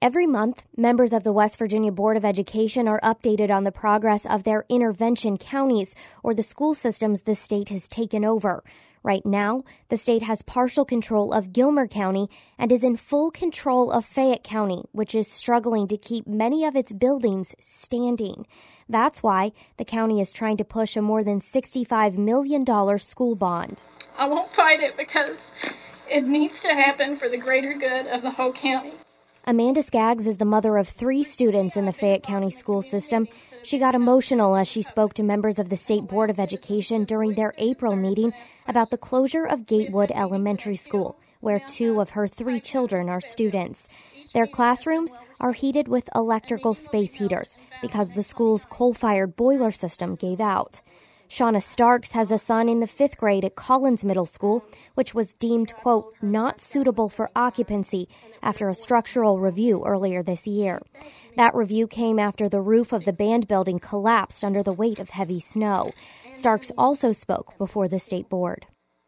Every month, members of the West Virginia Board of Education are updated on the progress of their intervention counties, or the school systems the state has taken over. Right now, the state has partial control of Gilmer County and is in full control of Fayette County, which is struggling to keep many of its buildings standing. That's why the county is trying to push a more than $65 million school bond. I won't fight it because it needs to happen for the greater good of the whole county. Amanda Skaggs is the mother of 3 students in the Fayette County school system. She got emotional as she spoke to members of the State Board of Education during their April meeting about the closure of Gatewood Elementary School, where 2 of her 3 children are students. Their classrooms are heated with electrical space heaters because the school's coal-fired boiler system gave out. Shauna Starks has a son in the 5th grade at Collins Middle School, which was deemed, quote, not suitable for occupancy after a structural review earlier this year. That review came after the roof of the band building collapsed under the weight of heavy snow. Starks also spoke before the state board.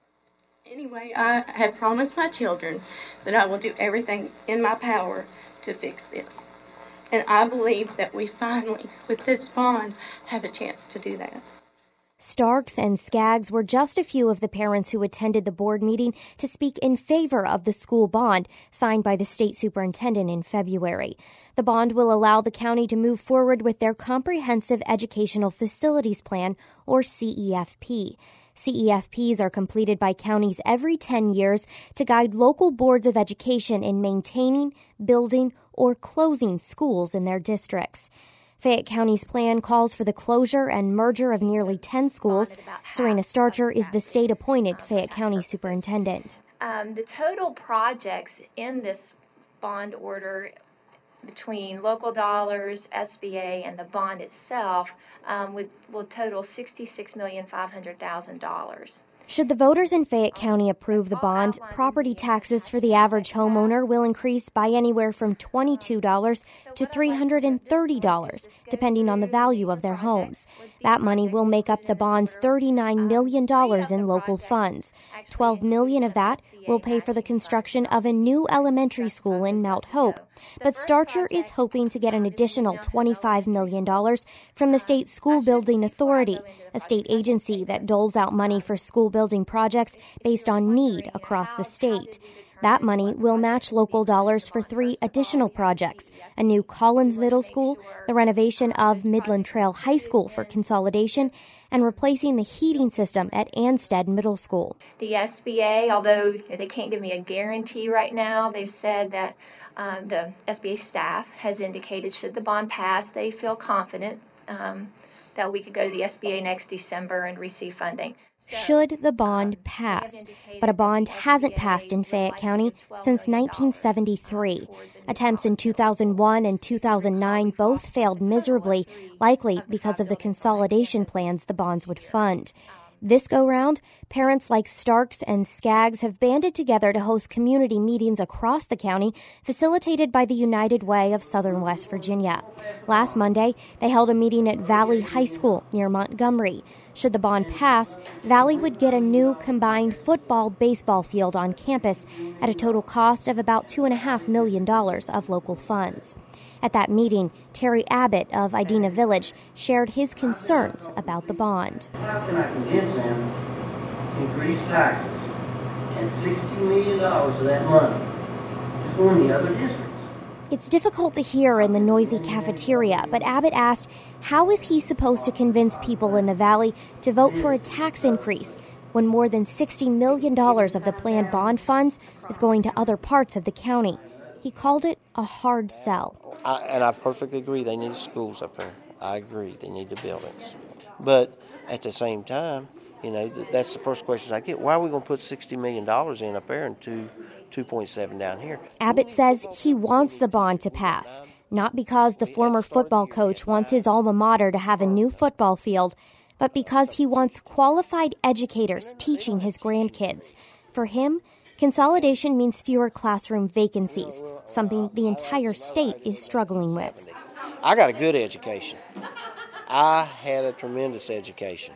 Anyway, I have promised my children that I will do everything in my power to fix this. And I believe that we finally, with this bond, have a chance to do that. Starks and Skaggs were just a few of the parents who attended the board meeting to speak in favor of the school bond signed by the state superintendent in February. The bond will allow the county to move forward with their Comprehensive Educational Facilities Plan, or CEFP. CEFPs are completed by counties every 10 years to guide local boards of education in maintaining, building, or closing schools in their districts. Fayette County's plan calls for the closure and merger of nearly 10 schools. Serena Starcher is the state-appointed Fayette County superintendent. The total projects in this bond order between local dollars, SBA, and the bond itself will total $66,500,000. Should the voters in Fayette County approve the bond, property taxes for the average homeowner will increase by anywhere from $22 to $330, depending on the value of their homes. That money will make up the bond's $39 million in local funds. $12 million of that will pay for the construction of a new elementary school in Mount Hope. But Starcher is hoping to get an additional $25 million from the State School Building Authority, a state agency that doles out money for school building projects based on need across the state. That money will match local dollars for 3 additional projects: a new Collins Middle School, the renovation of Midland Trail High School for consolidation, and replacing the heating system at Anstead Middle School. The SBA, although they can't give me a guarantee right now, they've said that the SBA staff has indicated should the bond pass, they feel confident that we could go to the SBA next December and receive funding. Should the bond pass. But a bond hasn't passed in Fayette County since 1973. Attempts in 2001 and 2009 both failed miserably, likely because of the consolidation plans the bonds would fund. This go-round, parents like Starks and Skaggs have banded together to host community meetings across the county, facilitated by the United Way of Southern West Virginia. Last Monday, they held a meeting at Valley High School near Montgomery. Should the bond pass, Valley would get a new combined football-baseball field on campus at a total cost of about $2.5 million of local funds. At that meeting, Terry Abbott of Idina Village shared his concerns about the bond. How can I convince them to increase taxes and $60 million of that money to form the other districts? It's difficult to hear in the noisy cafeteria, but Abbott asked, how is he supposed to convince people in the Valley to vote for a tax increase when more than $60 million of the planned bond funds is going to other parts of the county? He called it a hard sell. I perfectly agree they need schools up there. I agree they need the buildings. But at the same time, that's the first question I get. Why are we going to put $60 million in up there and 2.7 down here? Abbott says he wants the bond to pass, not because the former football coach wants his alma mater to have a new football field, but because he wants qualified educators teaching his grandkids. For him, consolidation means fewer classroom vacancies, something the entire state is struggling with. I got a good education. I had a tremendous education.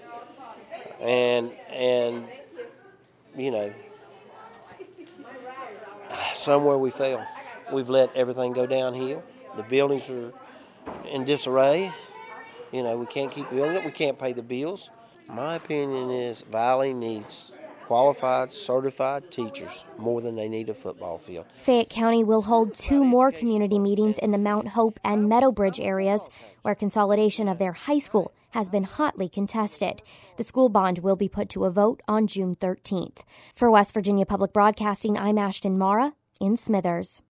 And somewhere we fail. we've let everything go downhill. The buildings are in disarray. You know, we can't keep building it. We can't pay the bills. My opinion is Valley needs qualified, certified teachers more than they need a football field. Fayette County will hold 2 more community meetings in the Mount Hope and Meadowbridge areas, where consolidation of their high school has been hotly contested. The school bond will be put to a vote on June 13th. For West Virginia Public Broadcasting, I'm Ashton Mara in Smithers.